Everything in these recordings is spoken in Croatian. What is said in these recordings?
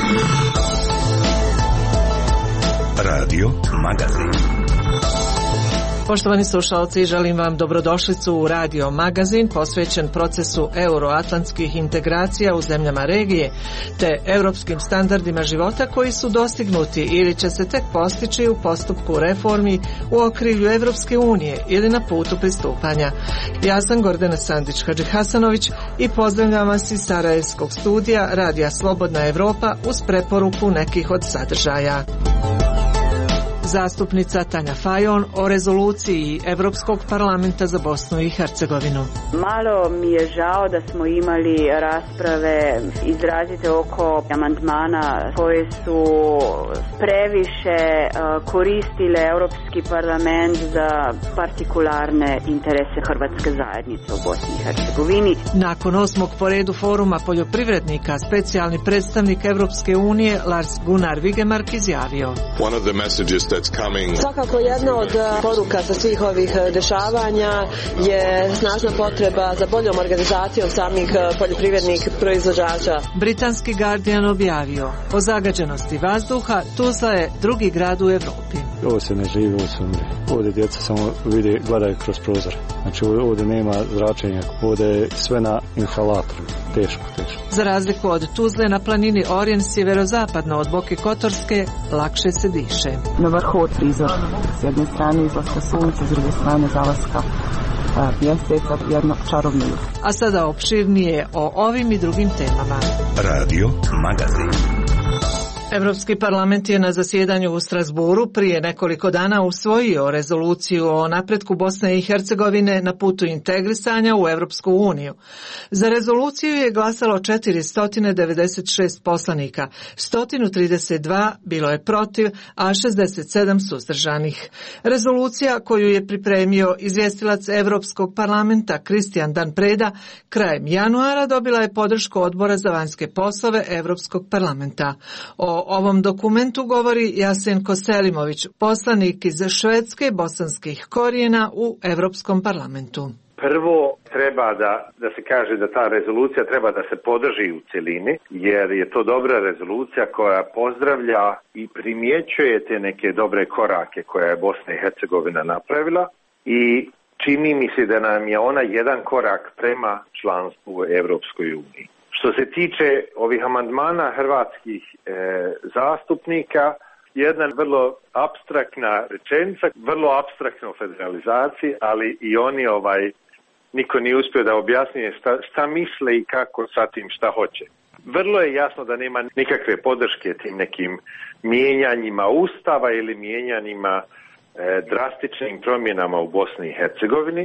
Radio Magazin. Poštovani slušalci, želim vam dobrodošlicu u Radio Magazin posvećen procesu euroatlantskih integracija u zemljama regije te europskim standardima života koji su dostignuti ili će se tek postići u postupku reformi u okrilju Evropske unije ili na putu pristupanja. Ja sam Gordana Sandić-Hadžihasanović i pozdravljam vas iz Sarajevskog studija Radija Slobodna Evropa uz preporuku nekih od sadržaja. Zastupnica Tanja Fajon o rezoluciji Europskog parlamenta za Bosnu i Hercegovinu. Malo mi je žao da smo imali rasprave izrazite oko amandmana koje su previše koristile Europski parlament za partikularne interese hrvatske zajednice u Bosni i Hercegovini. Nakon 8. po redu foruma poljoprivrednika, specijalni predstavnik Evropske unije Lars Gunnar Vigemark izjavio: Svakako jedna od poruka sa svih ovih dešavanja je snažna potreba za boljom organizacijom samih poljoprivrednih proizvođača. Britanski Guardian objavio: o zagađenosti vazduha Tuzla je drugi grad u Evropi. Ovo se ne živi, ovo se umre. Ovdje djeca samo vide, gledaju kroz prozor. Znači ovdje nema zračenja, ovdje je sve na inhalatoru. Teško. Za razliku od Tuzle, na planini Orjen sjeverozapadno od Boke Kotorske lakše se diše. Na vrhu od prizor, s jedne strane izlaska sunca, s druge strane zalaska mjeseca, jedno čarobno jutro. A sada opširnije o ovim i drugim temama. Radio Magazin. Europski parlament je na zasjedanju u Strasburu prije nekoliko dana usvojio rezoluciju o napretku Bosne i Hercegovine na putu integrisanja u Europsku uniju. Za rezoluciju je glasalo 496 poslanika, 132 bilo je protiv, a 67 suzdržanih. Rezolucija koju je pripremio izvjestilac Europskog parlamenta Kristijan Dan Preda krajem januara dobila je podršku Odbora za vanjske poslove Europskog parlamenta. O ovom dokumentu govori Jasenko Selimović, poslanik iz Švedske bosanskih korijena u Europskom parlamentu. Prvo treba da se kaže da ta rezolucija treba da se podrži u cjelini, jer je to dobra rezolucija koja pozdravlja i primjećuje te neke dobre korake koje je Bosna i Hercegovina napravila i čini mi se da nam je ona jedan korak prema članstvu u Europskoj uniji. Što se tiče ovih amandmana hrvatskih zastupnika, jedna vrlo apstraktna rečenica, vrlo apstraktna u federalizaciji, ali i oni niko nije uspio da objasni šta misle i kako sa tim šta hoće. Vrlo je jasno da nema nikakve podrške tim nekim mijenjanjima Ustava ili mijenjanjima drastičnim promjenama u Bosni i Hercegovini,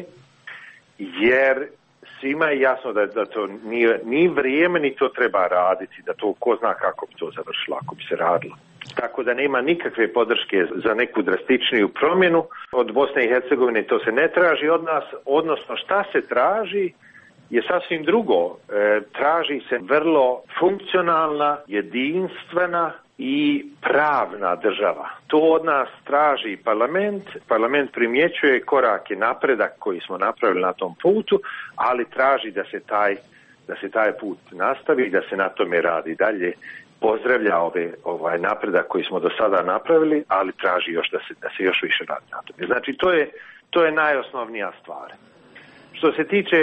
jer svima je jasno da to nije ni vrijeme, ni to treba raditi, da to ko zna kako bi to završilo ako bi se radilo. Tako da nema nikakve podrške za neku drastičniju promjenu. Od Bosne i Hercegovine to se ne traži od nas, odnosno šta se traži je sasvim drugo. Traži se vrlo funkcionalna, jedinstvena i pravna država. To od nas traži parlament. Parlament primjećuje korake napredak koji smo napravili na tom putu, ali traži da se taj put nastavi i da se na tome radi dalje. Pozdravlja ovaj napredak koji smo do sada napravili, ali traži još da se još više radi na tome. Znači to je najosnovnija stvar. Što se tiče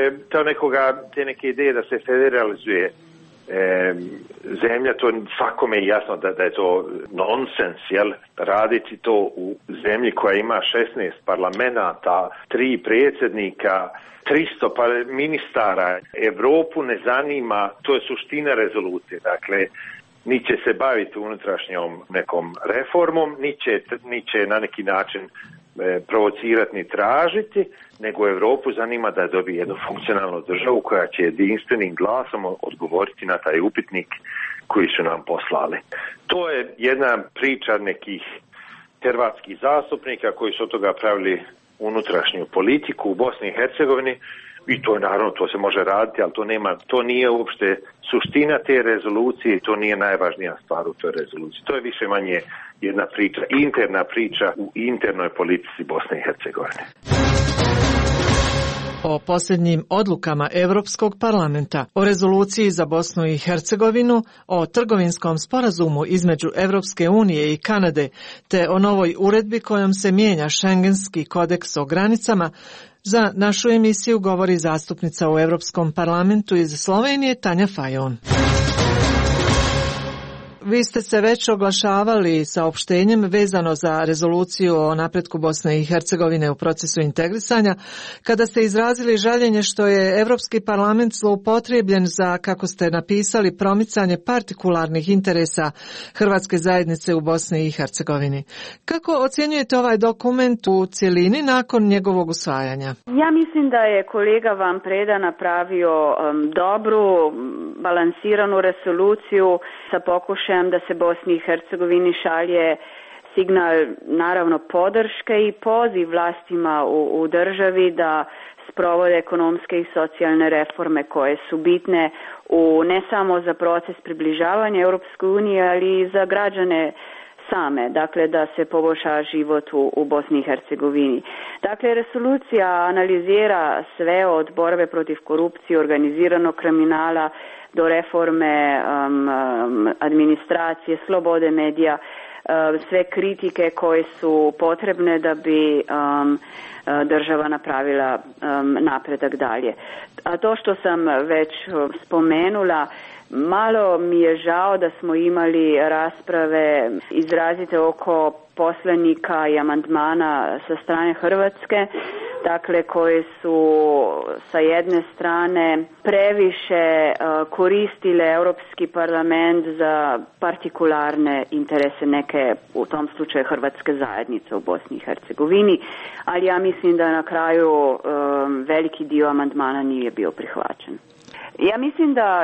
te neke ideje da se federalizuje zemlja, to svakome je jasno da je to nonsens, jel? Raditi to u zemlji koja ima 16 parlamenata, 3 predsjednika, 300 ministara. Evropu ne zanima, to je suština rezolucije, dakle ni će se baviti unutrašnjom nekom reformom, ni će na neki način provocirati ni tražiti, nego Europu zanima da dobije jednu funkcionalnu državu koja će jedinstvenim glasom odgovoriti na taj upitnik koji su nam poslali. To je jedna priča nekih hrvatskih zastupnika koji su od toga pravili unutrašnju politiku u Bosni i Hercegovini i to je naravno, to se može raditi, ali to nije uopšte suština te rezolucije i to nije najvažnija stvar u toj rezoluciji. To je više manje jedna priča, interna priča u internoj politici Bosne i Hercegovine. O posljednjim odlukama Europskog parlamenta, o rezoluciji za Bosnu i Hercegovinu, o trgovinskom sporazumu između Europske unije i Kanade, te o novoj uredbi kojom se mijenja Schengenski kodeks o granicama, za našu emisiju govori zastupnica u Europskom parlamentu iz Slovenije Tanja Fajon. Vi ste se već oglašavali saopštenjem vezano za rezoluciju o napretku Bosne i Hercegovine u procesu integrisanja, kada ste izrazili žaljenje što je Europski parlament zloupotrijebljen za, kako ste napisali, promicanje partikularnih interesa hrvatske zajednice u Bosni i Hercegovini. Kako ocjenjujete ovaj dokument u cjelini nakon njegovog usvajanja? Ja mislim da je kolega Van Preda napravio dobru, balansiranu rezoluciju sa pokušajem da se Bosni i Hercegovini šalje signal naravno podrške i poziv vlastima u državi da sprovode ekonomske i socijalne reforme koje su bitne ne samo za proces približavanja Europskoj uniji, ali i za građane same, dakle da se poboljša život u Bosni i Hercegovini. Dakle, rezolucija analizira sve od borbe protiv korupcije, organiziranog kriminala do reforme administracije, slobode medija, sve kritike koje su potrebne da bi država napravila napredak dalje. A to što sam već spomenula, malo mi je žao da smo imali rasprave izrazite oko poslanika i amandmana sa strane Hrvatske, dakle koje su sa jedne strane previše koristile Europski parlament za partikularne interese neke, u tom slučaju hrvatske zajednice u Bosni i Hercegovini, ali ja mislim da na kraju veliki dio amandmana nije bio prihvaćen. Ja mislim da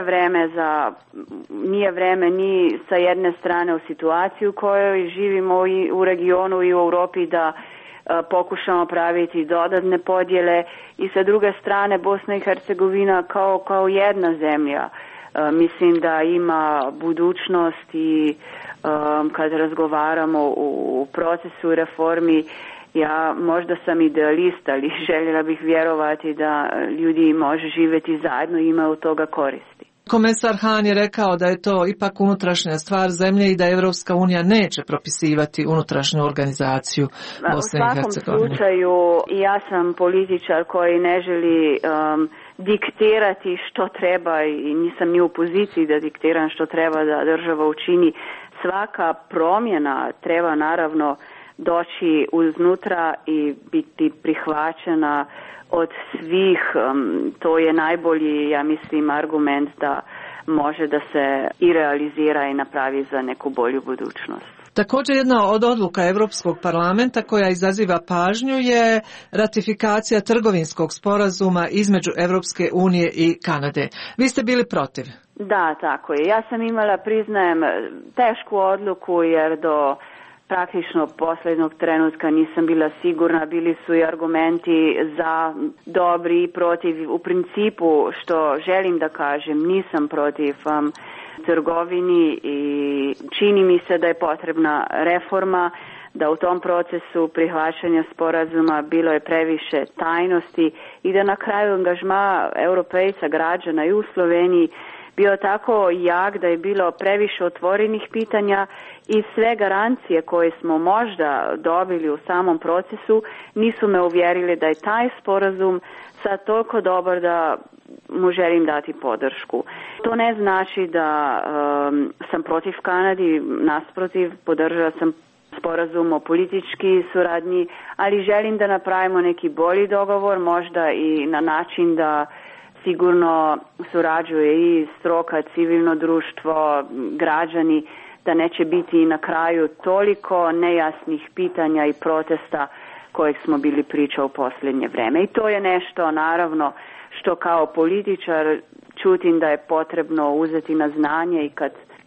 nije vreme ni sa jedne strane u situaciji u kojoj živimo i u regionu i u Europi da pokušamo praviti dodatne podjele i sa druge strane Bosna i Hercegovina kao jedna zemlja. Mislim da ima budućnost i kad razgovaramo u procesu reformi, ja možda sam idealist, ali željela bih vjerovati da ljudi može živjeti zajedno i imaju od toga koristi. Komesar Hahn je rekao da je to ipak unutrašnja stvar zemlje i da Evropska unija neće propisivati unutrašnju organizaciju Bosne i Hercegovine. U svakom slučaju, ja sam političar koji ne želi diktirati što treba i nisam ni u poziciji da diktiram što treba da država učini. Svaka promjena treba naravno doći uznutra i biti prihvaćena od svih. To je najbolji, ja mislim, argument da može da se i realizira i napravi za neku bolju budućnost. Također jedna od odluka Europskog parlamenta koja izaziva pažnju je ratifikacija trgovinskog sporazuma između Europske unije i Kanade. Vi ste bili protiv? Da, tako je. Ja sam imala, priznajem, tešku odluku jer do praktično posljednog trenutka nisam bila sigurna, bili su i argumenti za, dobri i protiv. U principu, što želim da kažem, nisam protiv trgovini i čini mi se da je potrebna reforma, da u tom procesu prihvaćanja sporazuma bilo je previše tajnosti i da na kraju angažma europejca, građana i u Sloveniji bio tako jak da je bilo previše otvorenih pitanja i sve garancije koje smo možda dobili u samom procesu nisu me uvjerili da je taj sporazum sad toliko dobar da mu želim dati podršku. To ne znači da sam protiv Kanadi, nasprotiv, podržala sam sporazum o politički suradnji, ali želim da napravimo neki bolji dogovor, možda i na način da sigurno surađuje i stroka, civilno društvo, građani, da neće biti na kraju toliko nejasnih pitanja i protesta kojeg smo bili priča u posljednje vreme. I to je nešto, naravno, što kao političar čutim da je potrebno uzeti na znanje i kad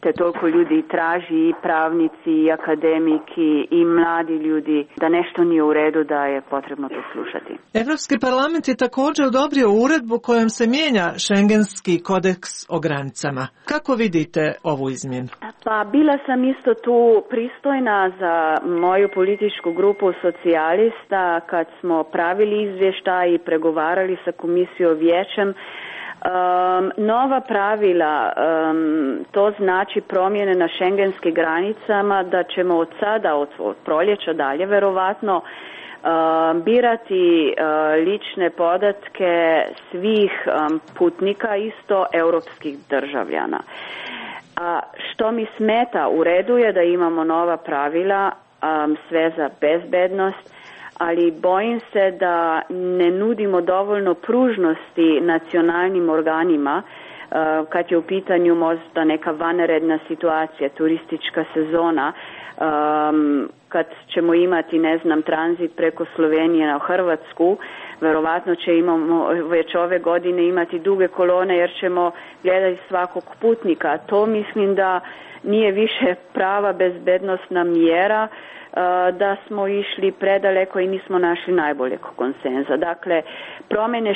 te toliko ljudi traži, i pravnici, i akademiki, i mladi ljudi, da nešto nije u redu, da je potrebno to slušati. Europski parlament je također odobrio uredbu kojom se mijenja Schengenski kodeks o granicama. Kako vidite ovu izmjenu? Pa bila sam isto tu pristojna za moju političku grupu socijalista kad smo pravili izvještaj i pregovarali sa komisijom vijećem. Nova pravila, to znači promjene na schengenskim granicama, da ćemo od sada, od proljeća dalje, verovatno birati lične podatke svih putnika, isto europskih državljana. A što mi smeta, u redu je da imamo nova pravila, sve za bezbednost, ali bojim se da ne nudimo dovoljno pružnosti nacionalnim organima kad je u pitanju možda neka vanredna situacija, turistička sezona, kad ćemo imati, tranzit preko Slovenije na Hrvatsku, verovatno imamo već ove godine imati duge kolone jer ćemo gledati svakog putnika. To mislim da nije više prava bezbednosna mjera, da smo išli predaleko i nismo našli najboljeg konsenza. Dakle, promjene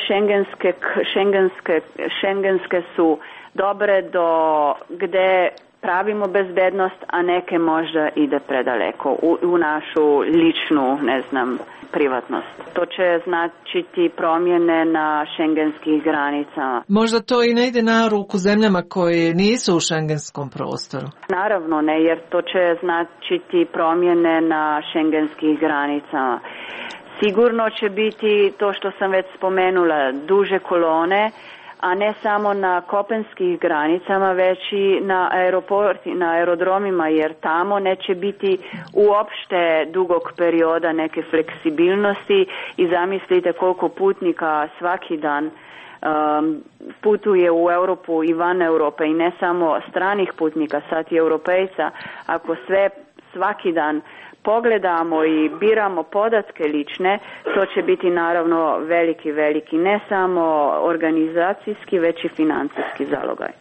šengenske su dobre do gdje pravimo bezbednost, a neke možda ide predaleko u našu ličnu, privatnost. To će značiti promjene na šengenskih granicama. Možda to i ne ide na ruku zemljama koje nisu u šengenskom prostoru. Naravno ne, jer to će značiti promjene na šengenskih granicama. Sigurno će biti to što sam već spomenula, duže kolone, a ne samo na kopenskih granicama, već i na aerodromima, jer tamo neće biti uopšte dugog perioda neke fleksibilnosti i zamislite koliko putnika svaki dan putuje u Europu i van Europe i ne samo stranih putnika, sad i europejca. Ako sve svaki dan pogledamo i biramo podatke lične, to će biti naravno veliki, ne samo organizacijski, već i financijski zalogaj.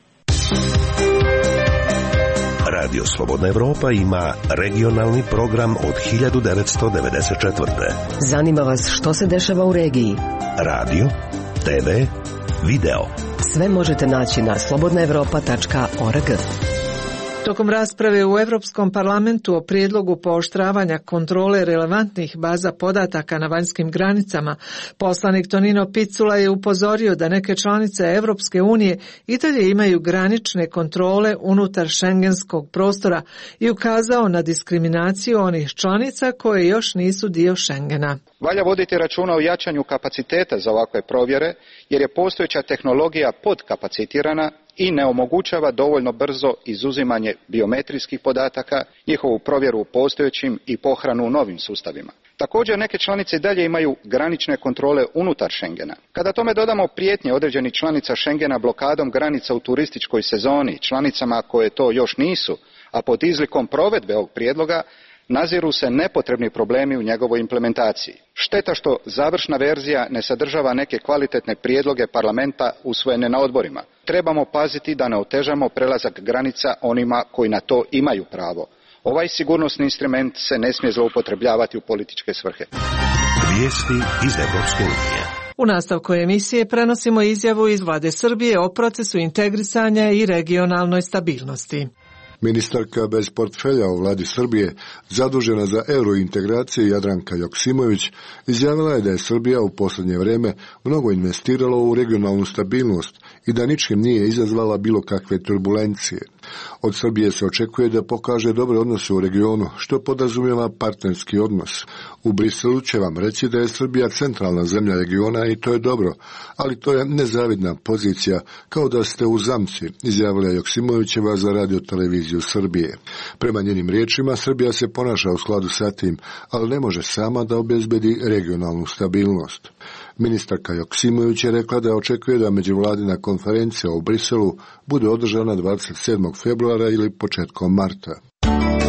Radio Slobodna Evropa ima regionalni program od 1994. Zanima vas što se dešava u regiji? Radio, TV, video. Sve možete naći na slobodnaevropa.org. Tokom rasprave u Europskom parlamentu o prijedlogu pooštravanja kontrole relevantnih baza podataka na vanjskim granicama, poslanik Tonino Picula je upozorio da neke članice Europske unije i dalje imaju granične kontrole unutar šengenskog prostora i ukazao na diskriminaciju onih članica koje još nisu dio Schengena. Valja voditi računa o jačanju kapaciteta za ovakve provjere, jer je postojeća tehnologija podkapacitirana i ne omogućava dovoljno brzo izuzimanje biometrijskih podataka, njihovu provjeru u postojećim i pohranu u novim sustavima. Također neke članice i dalje imaju granične kontrole unutar Schengena. Kada tome dodamo prijetnje određenih članica Schengena blokadom granica u turističkoj sezoni, članicama koje to još nisu, a pod izlikom provedbe ovog prijedloga, naziru se nepotrebni problemi u njegovoj implementaciji. Šteta što završna verzija ne sadržava neke kvalitetne prijedloge parlamenta usvojene na odborima. Trebamo paziti da ne otežamo prelazak granica onima koji na to imaju pravo. Ovaj sigurnosni instrument se ne smije zloupotrebljavati u političke svrhe. Vijesti iz Evropske unije. U nastavku emisije prenosimo izjavu iz vlade Srbije o procesu integrisanja i regionalnoj stabilnosti. Ministarka bez portfelja u vladi Srbije, zadužena za eurointegracije Jadranka Joksimović, izjavila je da je Srbija u posljednje vrijeme mnogo investirala u regionalnu stabilnost i da ničim nije izazvala bilo kakve turbulencije. Od Srbije se očekuje da pokaže dobre odnose u regionu, što podrazumijeva partnerski odnos. U Briselu će vam reći da je Srbija centralna zemlja regiona i to je dobro, ali to je nezavidna pozicija, kao da ste u zamci, izjavila Joksimovićeva za radioteleviziju Srbije. Prema njenim riječima, Srbija se ponaša u skladu sa tim, ali ne može sama da obezbedi regionalnu stabilnost. Ministarka Joksimović je rekla da očekuje da međuvladina konferencija u Briselu bude održana 27. februara ili početkom marta.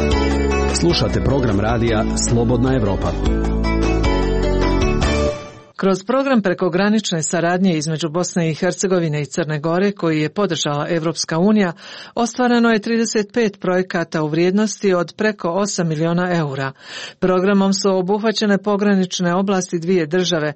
Slušate program radija Slobodna Evropa. Kroz program prekogranične saradnje između Bosne i Hercegovine i Crne Gore, koji je podržala Evropska unija, ostvareno je 35 projekata u vrijednosti od preko 8 miliona eura. Programom su obuhvaćene pogranične oblasti dvije države,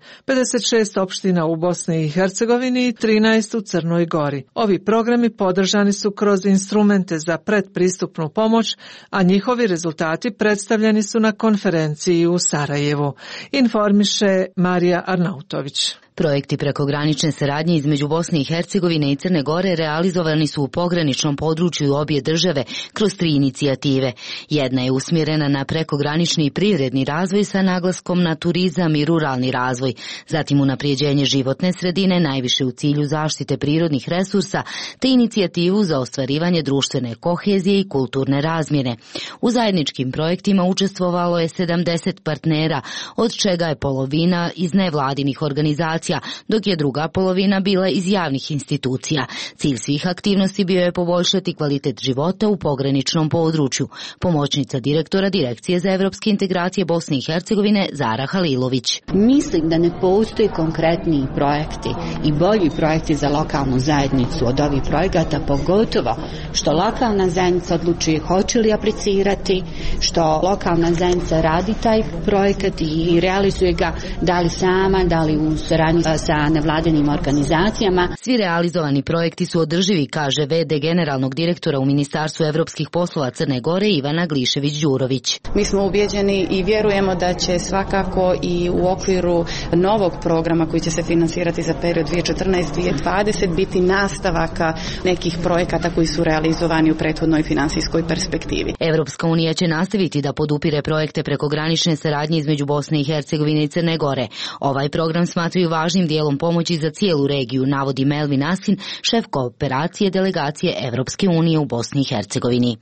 56 opština u Bosni i Hercegovini i 13 u Crnoj Gori. Ovi programi podržani su kroz instrumente za predpristupnu pomoć, a njihovi rezultati predstavljeni su na konferenciji u Sarajevu, informiše Marija Arnautović. Projekti prekogranične saradnje između Bosne i Hercegovine i Crne Gore realizovani su u pograničnom području obje države kroz 3 inicijative. Jedna je usmjerena na prekogranični i privredni razvoj sa naglaskom na turizam i ruralni razvoj, zatim unaprijeđenje životne sredine, najviše u cilju zaštite prirodnih resursa, te inicijativu za ostvarivanje društvene kohezije i kulturne razmjene. U zajedničkim projektima učestvovalo je 70 partnera, od čega je polovina iz nevladinih organizacija, dok je druga polovina bila iz javnih institucija. Cilj svih aktivnosti bio je poboljšati kvalitet života u pograničnom području. Pomoćnica direktora Direkcije za evropske integracije Bosne i Hercegovine Zara Halilović. Mislim da ne postoji konkretniji projekti i bolji projekti za lokalnu zajednicu od ovih projekata, pogotovo što lokalna zajednica odlučuje hoće li aplicirati, što lokalna zajednica radi taj projekat i realizuje ga, da li sama, da li u saradnji sa nevladinim organizacijama. Svi realizovani projekti su održivi, kaže VD generalnog direktora u Ministarstvu evropskih poslova Crne Gore Ivana Glišević-Đurović. Mi smo ubjeđeni i vjerujemo da će svakako i u okviru novog programa koji će se finansirati za period 2014-2020 biti nastavaka nekih projekata koji su realizovani u prethodnoj finansijskoj perspektivi. Evropska unija će nastaviti da podupire projekte prekogranične saradnje između Bosne i Hercegovine i Crne Gore. Ovaj program smatraju važnim dijelom pomoći za cijelu regiju, navodi Melvin Asin, šef kooperacije delegacije Evropske unije u Bosni i Hercegovini.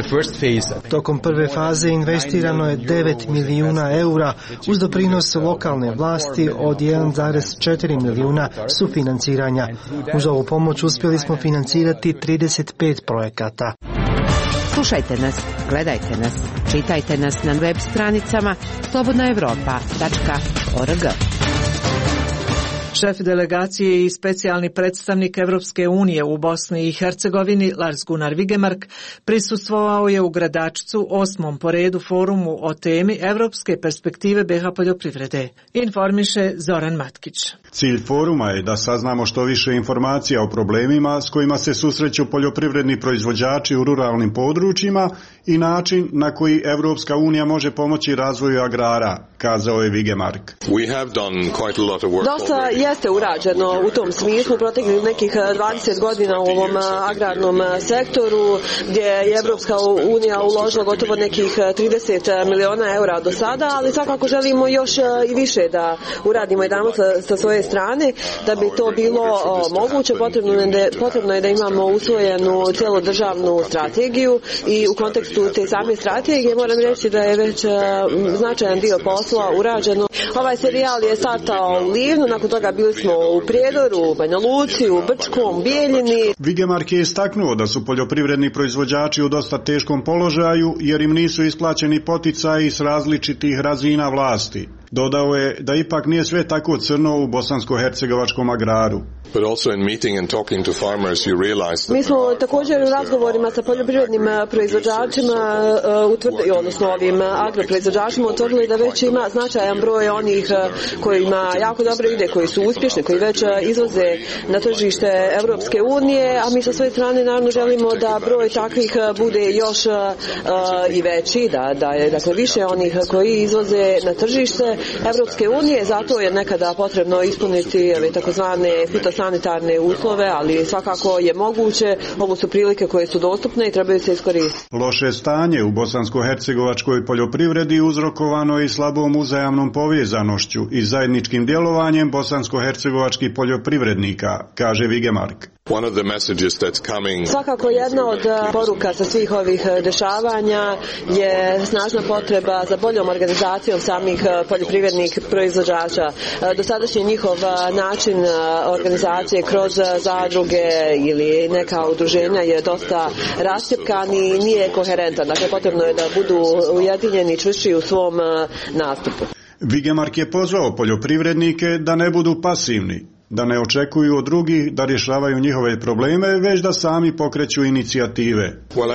Tokom prve faze investirano je 9 milijuna eura uz doprinos lokalne vlasti od 1,4 milijuna sufinanciranja. Uz ovu pomoć uspjeli smo financirati 35 projekata. Slušajte nas, gledajte nas, čitajte nas na web stranicama slobodnaevropa.org. Šef delegacije i specijalni predstavnik Evropske unije u Bosni i Hercegovini Lars Gunnar Vigemark prisustvovao je u Gradačcu 8. po redu forumu o temi Evropske perspektive BiH poljoprivrede. Informiše Zoran Matkić. Cilj foruma je da saznamo što više informacija o problemima s kojima se susreću poljoprivredni proizvođači u ruralnim područjima i način na koji Evropska unija može pomoći razvoju agrara, kazao je Vigemark. Dosta jeste urađeno u tom smislu proteklih nekih 20 godina u ovom agrarnom sektoru, gdje je Evropska unija uložila gotovo nekih 30 miliona eura do sada, ali svakako želimo još i više da uradimo i damo sa svoje strane. Da bi to bilo moguće, potrebno je da imamo usvojenu cjelodržavnu strategiju i u kontekstu te same strategije moram reći da je već značajan dio posla urađeno. Ovaj serijal je startao u Livnu, nakon toga bili smo u Prijedoru, u Banja Luci, u Brčkom, Bijeljini. Vigemark je istaknuo da su poljoprivredni proizvođači u dosta teškom položaju jer im nisu isplaćeni poticaji s različitih razina vlasti. Dodao je da ipak nije sve tako crno u bosansko-hercegovačkom agraru. Mi smo također u razgovorima sa poljoprivrednim proizvođačima, odnosno ovim agroproizvođačima, utvrdili da već ima značajan broj onih kojima jako dobro ide, koji su uspješni, koji već izvoze na tržište Evropske unije, a mi sa svoje strane naravno želimo da broj takvih bude još i veći, da je dakle više onih koji izvoze na tržište Evropske unije, zato je nekada potrebno ispuniti takozvane fitosanitarne uslove, ali svakako je moguće, ovo su prilike koje su dostupne i trebaju se iskoristiti. Loše stanje u bosansko-hercegovačkoj poljoprivredi uzrokovano i slabom uzajamnom povezanošću i zajedničkim djelovanjem bosansko-hercegovačkih poljoprivrednika, kaže Vigemark. Svakako jedna od poruka sa svih ovih dešavanja je snažna potreba za boljom organizacijom samih poljoprivrednih proizvođača. Dosadašnji njihov način organizacije kroz zadruge ili neka udruženja je dosta rascjepkan i nije koherentan. Dakle, potrebno je da budu ujedinjeni i čvršći u svom nastupu. Vigemark je pozvao poljoprivrednike da ne budu pasivni, da ne očekuju od drugih da rješavaju njihove probleme, već da sami pokreću inicijative.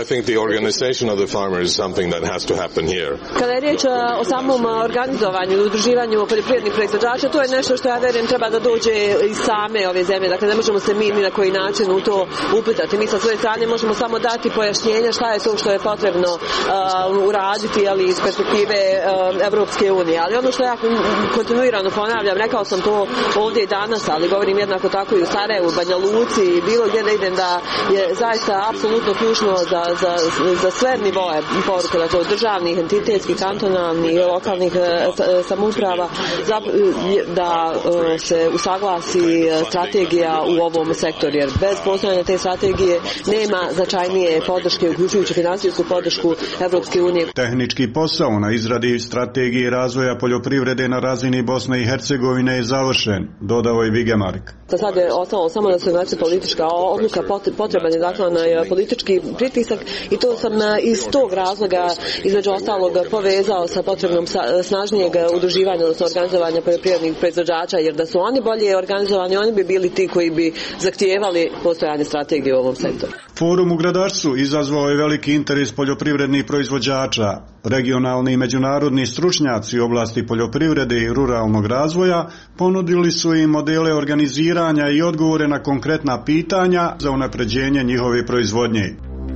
Kada je riječ o samom organizovanju i udruživanju poljoprivrednih proizvođača, to je nešto što ja verujem treba da dođe iz same ove zemlje. Dakle, ne možemo se mi ni na koji način u to upitati. Mi sa svoje strane možemo samo dati pojašnjenja šta je to što je potrebno uraditi, ali iz perspektive Evropske unije. Ali ono što ja kontinuirano ponavljam, rekao sam to ovdje i danas, ali govorim jednako tako i u Sarajevu, Banja Luci i bilo gdje da idem, da je zaista apsolutno ključno za sve nivoe poruke, dakle od državnih, entitetskih, kantonalnih, lokalnih samouprava, da se usaglasi strategija u ovom sektoru, jer bez postojanja te strategije nema značajnije podrške, uključujući finansijsku podršku Evropske unije. Tehnički posao na izradi strategije razvoja poljoprivrede na razini Bosne i Hercegovine je završen, dodao je Vigemark. Sad je ostalo samo da se znači politička odluka, potreban je dakle politički pritisak i to sam iz tog razloga između ostalog povezao sa potrebnom snažnijeg udruživanja, odnosno organizovanja poljoprivrednih proizvođača, jer da su oni bolje organizovani, oni bi bili ti koji bi zahtijevali postojanje strategije u ovom sektoru. Forum u Gradarcu izazvao je veliki interes poljoprivrednih proizvođača. Regionalni i međunarodni stručnjaci u oblasti poljoprivrede i ruralnog razvoja ponudili su im modele organiziranja i odgovore na konkretna pitanja za unapređenje njihove proizvodnje.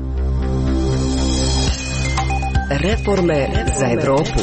Reforme za Evropu.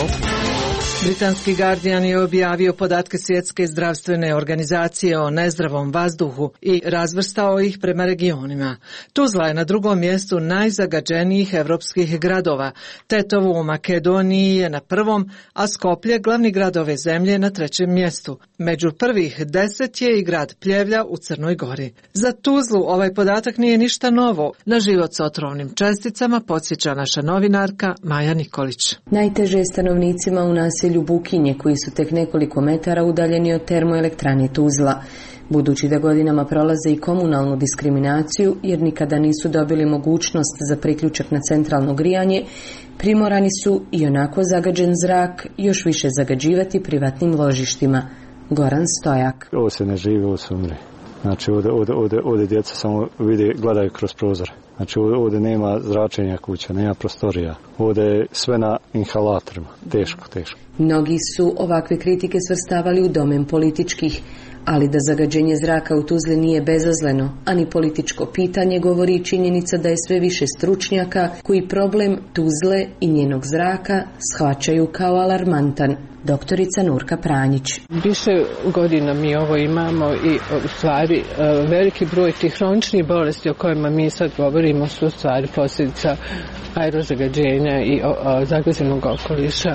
Britanski Guardian je objavio podatke Svjetske zdravstvene organizacije o nezdravom vazduhu i razvrstao ih prema regionima. Tuzla je na drugom mjestu najzagađenijih evropskih gradova. Tetovo u Makedoniji je na prvom, a Skoplje, glavni grad ove zemlje, na trećem mjestu. Među prvih 10 je i grad Pljevlja u Crnoj Gori. Za Tuzlu ovaj podatak nije ništa novo. Na život s otrovnim česticama podsjeća naša novinarka Maja Nikolić. Najteže je stanovnicima u naselju Bukinje, koji su tek nekoliko metara udaljeni od termoelektrane Tuzla. Budući da godinama prolaze i komunalnu diskriminaciju, jer nikada nisu dobili mogućnost za priključak na centralno grijanje, primorani su i onako zagađen zrak još više zagađivati privatnim ložištima. Goran Stojak. Ovo se ne živi, ovo se umre. Znači ovdje djeca samo gledaju kroz prozor. Znači ovdje nema zračenja kuća, nema prostorija. Ovdje je sve na inhalatorima. Teško. Mnogi su ovakve kritike svrstavali u domen političkih, ali da zagađenje zraka u Tuzli nije bezazleno, ani političko pitanje, govori i činjenica da je sve više stručnjaka koji problem Tuzle i njenog zraka shvaćaju kao alarmantan. Doktorica Nurka Pranjić. Više godina mi ovo imamo i u stvari veliki broj tih hroničnih bolesti o kojima mi sad govorimo su u stvari posljedica aerozagađenja i zagađenog okoliša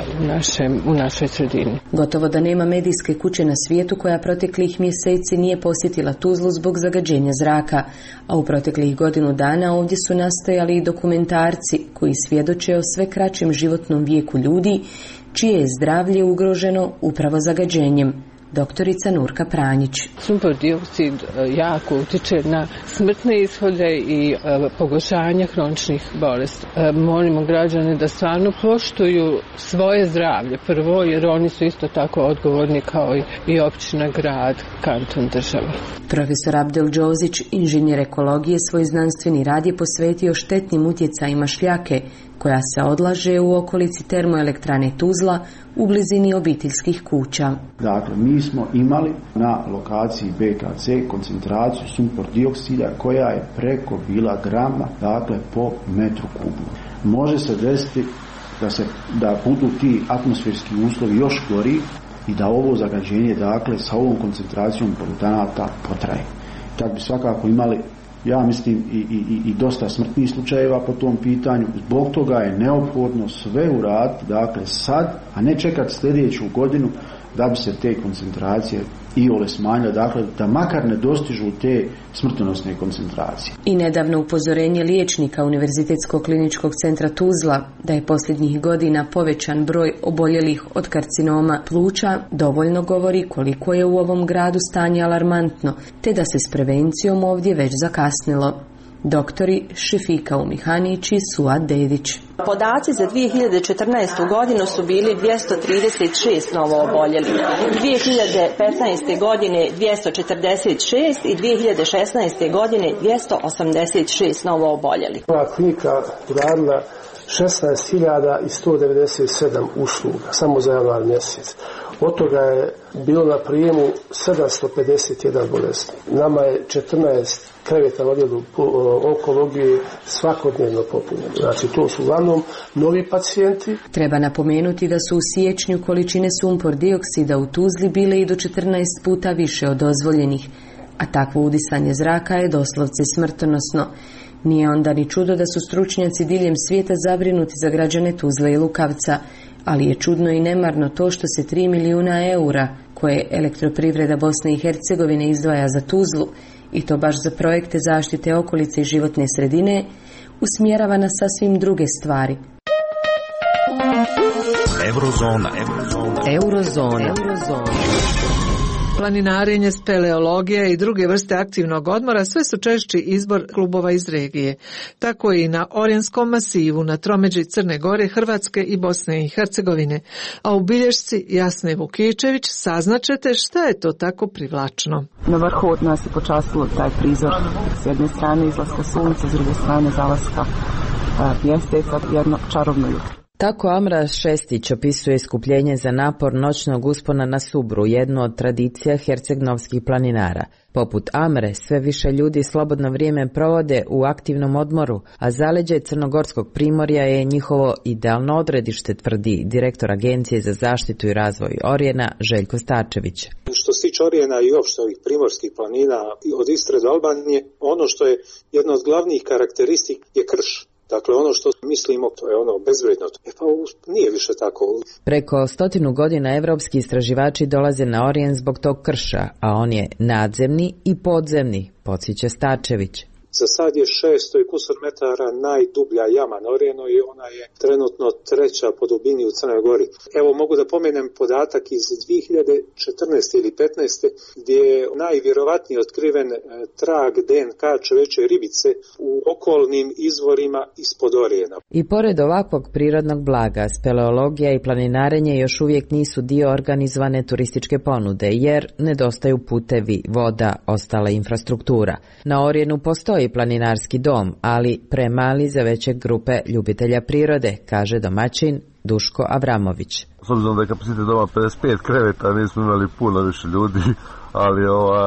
u našoj sredini. Gotovo da nema medijske kuće na svijetu koja proteklih mjeseci nije posjetila Tuzlu zbog zagađenja zraka, a u proteklih godinu dana ovdje su nastojali i dokumentarci koji svjedoče o sve kraćem životnom vijeku ljudi čije je zdravlje ugroženo upravo zagađenjem. Doktorica Nurka Pranjić. Sumpor dioksid jako utječe na smrtne ishode i pogoršanje hroničnih bolesti. Molimo građane da stvarno poštuju svoje zdravlje prvo, jer oni su isto tako odgovorni kao i općina, grad, kanton, država. Profesor Abdel Džozić, inženjer ekologije, svoj znanstveni rad je posvetio štetnim utjecajima šljake koja se odlaže u okolici termoelektrane Tuzla u blizini obiteljskih kuća. Dakle, mi smo imali na lokaciji BKC koncentraciju sumpor dioksida koja je preko bila grama, dakle po metru kubu. Može se desiti da budu ti atmosferski uslovi još gori i da ovo zagađenje, dakle, sa ovom koncentracijom polutanata potraje. Tad bi svakako imali, ja mislim, i dosta smrtnih slučajeva po tom pitanju. Zbog toga je neophodno sve uraditi, dakle, sad, a ne čekati sljedeću godinu da bi se te koncentracije iole smanjile, dakle, da makar ne dostižu te smrtonosne koncentracije. I nedavno upozorenje liječnika Univerzitetskog kliničkog centra Tuzla da je posljednjih godina povećan broj oboljelih od karcinoma pluća dovoljno govori koliko je u ovom gradu stanje alarmantno, te da se s prevencijom ovdje već zakasnilo. doktori Šefika Umihanić i Suad Dedić. Podaci za 2014. godinu su bili 236 novooboljelih, 2015. godine 246 i 2016. godine 286 novooboljelih. Ova klinika uradila 16.197 usluga samo za januar mjesec. Od toga je bilo na prijemu 751 bolesnik. Nama je 14 kreveta u odjelu onkologije svakodnevno popunjeno. Znači to su uglavnom novi pacijenti. Treba napomenuti da su u siječnju količine sumpor dioksida u Tuzli bile i do 14 puta više od dozvoljenih, a takvo udisanje zraka je doslovce smrtonosno. Nije onda ni čudo da su stručnjaci diljem svijeta zabrinuti za građane Tuzle i Lukavca, ali je čudno i nemarno to što se 3 milijuna eura koje Elektroprivreda Bosne i Hercegovine izdvaja za Tuzlu, i to baš za projekte zaštite okolice i životne sredine, usmjerava na sasvim druge stvari. Eurozona. Planinarenje, speleologija i druge vrste aktivnog odmora sve su češći izbor klubova iz regije. Tako i na Orjanskom masivu, na tromeđi Crne Gore, Hrvatske i Bosne i Hercegovine. A u bilješci Jasne Vukičević saznačete šta je to tako privlačno. Na vrhu od nas je počastilo taj prizor. S jedne strane izlaska sunca, s druge strane zalaska mjeseca, jedno čarobno jutro. Tako Amra Šestić opisuje iskupljenje za napor noćnog uspona na Subru, jednu od tradicija hercegnovskih planinara. Poput Amre, sve više ljudi slobodno vrijeme provode u aktivnom odmoru, a zaleđe Crnogorskog primorja je njihovo idealno odredište, tvrdi direktor Agencije za zaštitu i razvoj Orijena Željko Starčević. Što se tiče Orijena i uopšte ovih primorskih planina od Istre do Albanije, ono što je jedna od glavnih karakteristik je krš. Dakle, ono što mislimo, to je ono bezvredno. Pa nije više tako. Preko 100 godina evropski istraživači dolaze na Orijen zbog tog krša, a on je nadzemni i podzemni, podsjeća Starčević. Za sad je 600 i kusur metara najdublja jama na Orijenu i ona je trenutno 3. po dubini u Crnoj Gori. Evo mogu da pomenem podatak iz 2014. ili 2015. gdje je najvjerovatnije otkriven trag DNK čoveče ribice u okolnim izvorima ispod Orijena. I pored ovakvog prirodnog blaga, speleologija i planinarenje još uvijek nisu dio organizovane turističke ponude, jer nedostaju putevi, voda, ostala infrastruktura. Na Orijenu postoji planinarski dom, ali premali za veće grupe ljubitelja prirode, kaže domaćin Duško Avramović. S obzirom da je kapacitet doma 55 kreveta, nismo imali puno više ljudi, ali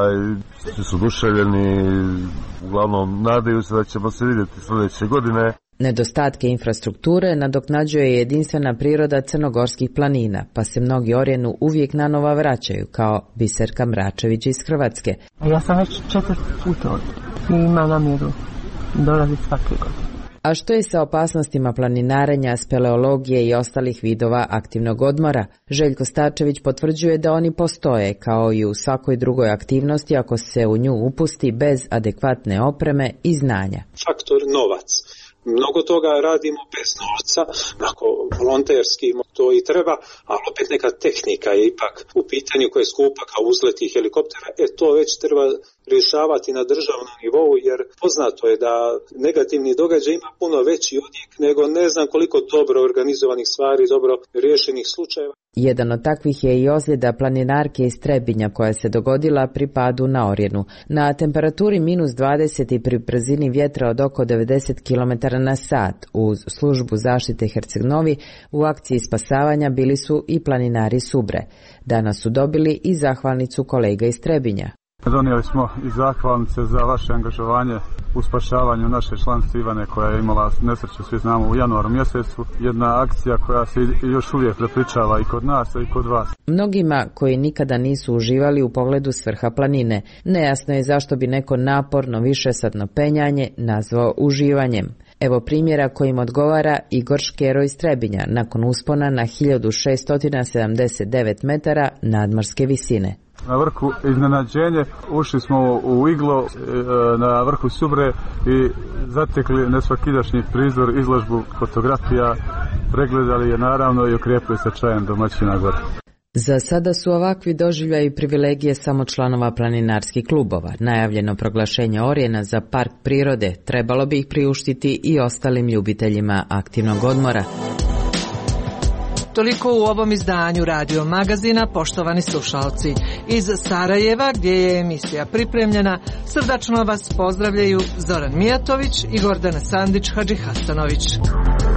svi su oduševljeni, uglavnom nadaju se da ćemo se vidjeti sljedeće godine. Nedostatke infrastrukture nadoknađuje jedinstvena priroda crnogorskih planina, pa se mnogi Orijenu uvijek nanova vraćaju, kao Biserka Mračević iz Hrvatske. Ja sam već 4 puta ovdje i imam namjeru dolaziti svake godine. A što je sa opasnostima planinarenja, speleologije i ostalih vidova aktivnog odmora? Željko Starčević potvrđuje da oni postoje, kao i u svakoj drugoj aktivnosti, ako se u nju upusti bez adekvatne opreme i znanja. Faktor novac. Mnogo toga radimo bez novca, ako volonterski to i treba, ali opet neka tehnika je ipak u pitanju koja je skupa kao uzleti helikoptera, to već treba rješavati na državnom nivou, jer poznato je da negativni događaj ima puno veći odjek nego ne znam koliko dobro organizovanih stvari, dobro riješenih slučajeva. Jedan od takvih je i ozljeda planinarke iz Trebinja koja se dogodila pri padu na Orijenu. Na temperaturi -20 i pri brzini vjetra od oko 90 km/h uz službu zaštite Herceg-Novi u akciji spasavanja bili su i planinari Subre. Danas su dobili i zahvalnicu kolega iz Trebinja. Donijeli smo i zahvalnice za vaše angažovanje u spašavanju naše članice Ivane koja je imala nesreću, svi znamo, u januaru mjesecu. Jedna akcija koja se još uvijek prepričava i kod nas i kod vas. Mnogima koji nikada nisu uživali u pogledu s vrha planine, nejasno je zašto bi neko naporno višesatno penjanje nazvao uživanjem. Evo primjera kojim odgovara Igor Škero iz Trebinja nakon uspona na 1679 metara nadmorske visine. Na vrhu iznenađenje, ušli smo u iglo na vrhu Subre i zatekli nesvakidašnji prizor, izložbu fotografija, pregledali je naravno i okrijepili se čajem domaćina gore. Za sada su ovakvi doživljaji i privilegije samo članova planinarskih klubova. Najavljeno proglašenje Orijena za park prirode trebalo bi ih priuštiti i ostalim ljubiteljima aktivnog odmora. Toliko u ovom izdanju Radio Magazina, poštovani slušalci. Iz Sarajeva, gdje je emisija pripremljena, srdačno vas pozdravljaju Zoran Mijatović i Gordana Sandić-Hadžihasanović.